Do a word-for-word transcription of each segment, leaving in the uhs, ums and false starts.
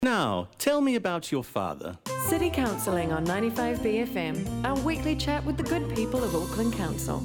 Now, tell me about your father. City Counselling on ninety-five B F M, our weekly chat with the good people of Auckland Council.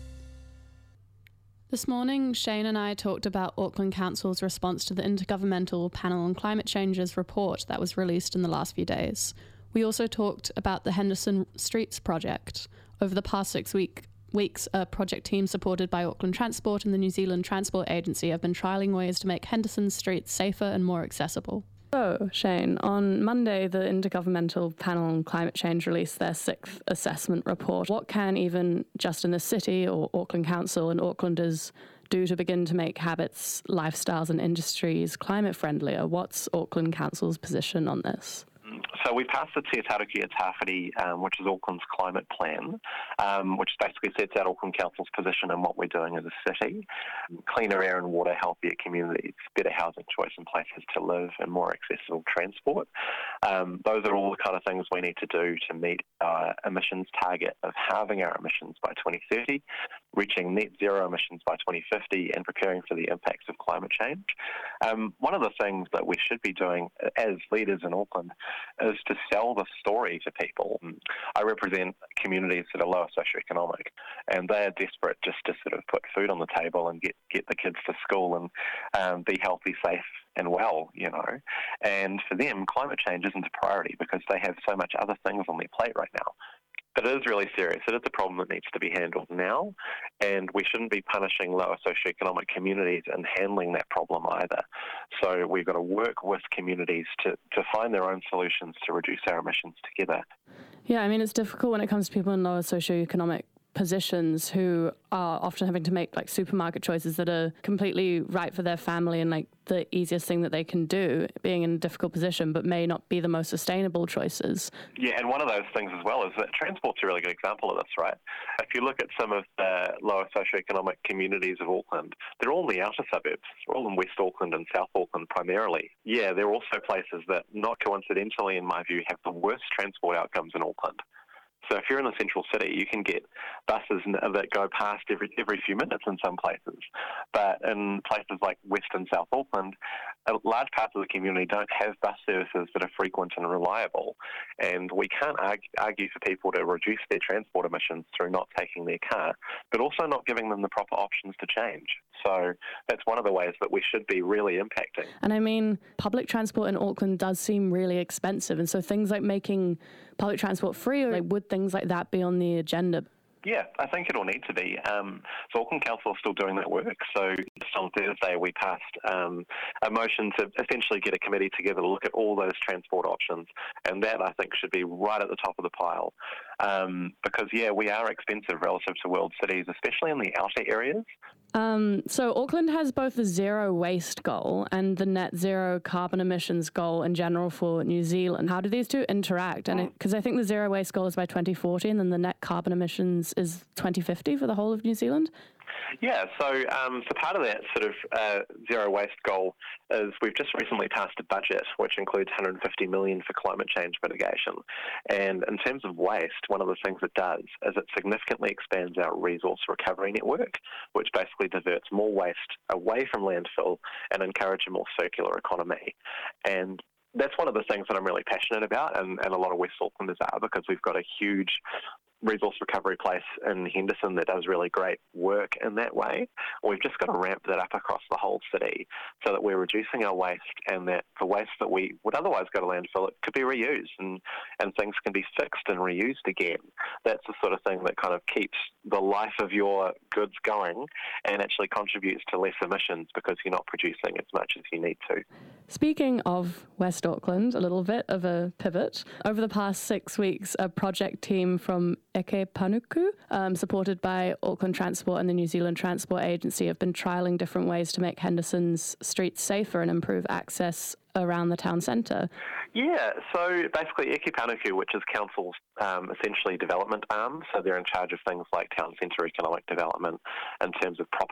This morning, Shane and I talked about Auckland Council's response to the Intergovernmental Panel on Climate Change's report that was released in the last few days. We also talked about the Henderson Streets project. Over the past six week, weeks, a project team supported by Auckland Transport and the New Zealand Transport Agency have been trialling ways to make Henderson streets safer and more accessible. So, Shane, on Monday, the Intergovernmental Panel on Climate Change released their sixth assessment report. What can even just in the city or Auckland Council and Aucklanders do to begin to make habits, lifestyles and industries climate friendlier? What's Auckland Council's position on this? So we passed the Te Atarakia e Tawhiri, um, which is Auckland's climate plan, um, which basically sets out Auckland Council's position and what we're doing as a city. Cleaner air and water, healthier communities, better housing choice and places to live, and more accessible transport. Um, those are all the kind of things we need to do to meet our emissions target of halving our emissions by twenty thirty, reaching net zero emissions by twenty fifty, and preparing for the impacts of climate change. Um, one of the things that we should be doing as leaders in Auckland is to sell the story to people. I represent communities that are lower socioeconomic, and they are desperate just to sort of put food on the table and get, get the kids to school and um, be healthy, safe and well, you know. And for them, climate change isn't a priority because they have so much other things on their plate right now. But it is really serious. It is a problem that needs to be handled now, and we shouldn't be punishing lower socioeconomic communities in handling that problem either. So we've got to work with communities to, to find their own solutions to reduce our emissions together. Yeah, I mean, it's difficult when it comes to people in lower socioeconomic positions who are often having to make like supermarket choices that are completely right for their family and like the easiest thing that they can do, being in a difficult position, but may not be the most sustainable choices. Yeah, and one of those things as well is that transport's a really good example of this, right? If you look at some of the lower socioeconomic communities of Auckland, they're all in the outer suburbs. They're all in West Auckland and South Auckland primarily. Yeah, they're also places that, not coincidentally in my view, have the worst transport outcomes in Auckland. So if you're in the central city, you can get buses that go past every every few minutes in some places. But in places like West and South Auckland, large parts of the community don't have bus services that are frequent and reliable. And we can't argue, argue for people to reduce their transport emissions through not taking their car, but also not giving them the proper options to change. So that's one of the ways that we should be really impacting. And I mean, public transport in Auckland does seem really expensive. And so things like making public transport free, or like, would things like that be on the agenda? Yeah, I think it'll need to be. Um, so Auckland Council is still doing that work. So just on Thursday, we passed um, a motion to essentially get a committee together to look at all those transport options. And that, I think, should be right at the top of the pile. Um, because, yeah, we are expensive relative to world cities, especially in the outer areas. Um, so Auckland has both the zero waste goal and the net zero carbon emissions goal in general for New Zealand. How do these two interact? And because I think the zero waste goal is by twenty forty, and then the net carbon emissions is twenty fifty for the whole of New Zealand? Yeah, so um, so part of that sort of uh, zero waste goal is we've just recently passed a budget which includes one hundred fifty million dollars for climate change mitigation. And in terms of waste, one of the things it does is it significantly expands our resource recovery network, which basically diverts more waste away from landfill and encourages a more circular economy. And that's one of the things that I'm really passionate about, and, and a lot of West Aucklanders are, because we've got a huge resource recovery place in Henderson that does really great work in that way. We've just got to ramp that up across the whole city so that we're reducing our waste, and that the waste that we would otherwise go to landfill, it could be reused and, and things can be fixed and reused again. That's the sort of thing that kind of keeps the life of your goods going and actually contributes to less emissions because you're not producing as much as you need to. Speaking of West Auckland, a little bit of a pivot. Over the past six weeks, a project team from Eke Panuku, um, supported by Auckland Transport and the New Zealand Transport Agency, have been trialling different ways to make Henderson's streets safer and improve access around the town centre. Yeah, so basically Eke Panuku, which is Council's um, essentially development arm, so they're in charge of things like town centre economic development in terms of property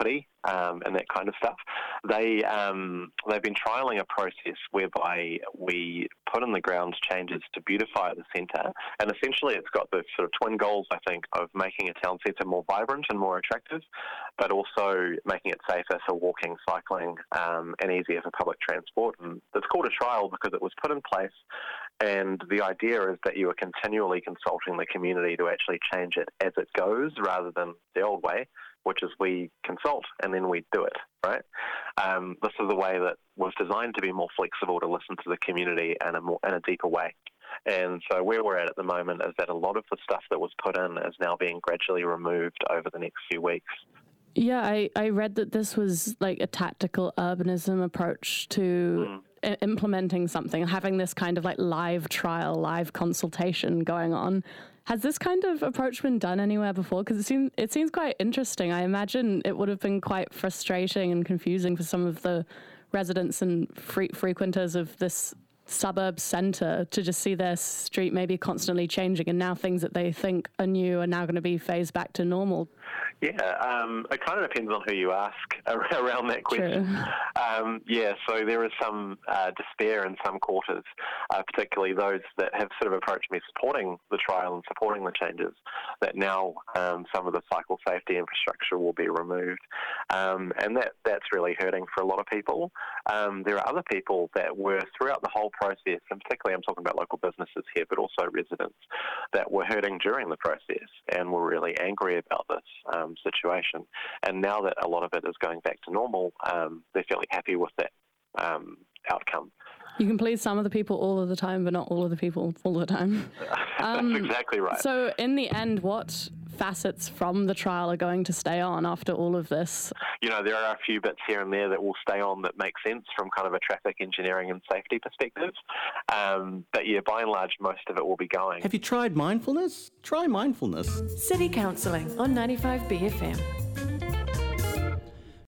um, and that kind of stuff. They, um, they've been trialling a process whereby we put in the ground changes to beautify the centre, and essentially it's got the sort of twin goals, I think, of making a town centre more vibrant and more attractive, but also making it safer for walking, cycling, um, and easier for public transport. And it's called a trial because it was put in place, and the idea is that you are continually consulting the community to actually change it as it goes rather than the old way, which is we consult and then we do it, right? Um, this is a way that was designed to be more flexible, to listen to the community in a more in a deeper way. And so where we're at at the moment is that a lot of the stuff that was put in is now being gradually removed over the next few weeks. Yeah, I, I read that this was like a tactical urbanism approach to mm. I- implementing something, having this kind of like live trial, live consultation going on. Has this kind of approach been done anywhere before? Because it seems it seems quite interesting. I imagine it would have been quite frustrating and confusing for some of the residents and fre- frequenters of this suburb centre to just see their street maybe constantly changing, and now things that they think are new are now going to be phased back to normal. Yeah, um, it kind of depends on who you ask around that question. Um, yeah, so there is some uh, despair in some quarters, uh, particularly those that have sort of approached me supporting the trial and supporting the changes, that now um, some of the cycle safety infrastructure will be removed. Um, and that, that's really hurting for a lot of people. Um, there are other people that were throughout the whole process, and particularly I'm talking about local businesses here, but also residents, that were hurting during the process and were really angry about this um, situation. And now that a lot of it is going back to normal, um, they're fairly happy with that um, outcome. You can please some of the people all of the time, but not all of the people all the time. Um, That's exactly right. So in the end, what facets from the trial are going to stay on after all of this? You know, there are a few bits here and there that will stay on that make sense from kind of a traffic engineering and safety perspective. Um, but yeah, by and large, most of it will be going. Have you tried mindfulness? Try mindfulness. City Counselling on ninety-five B F M.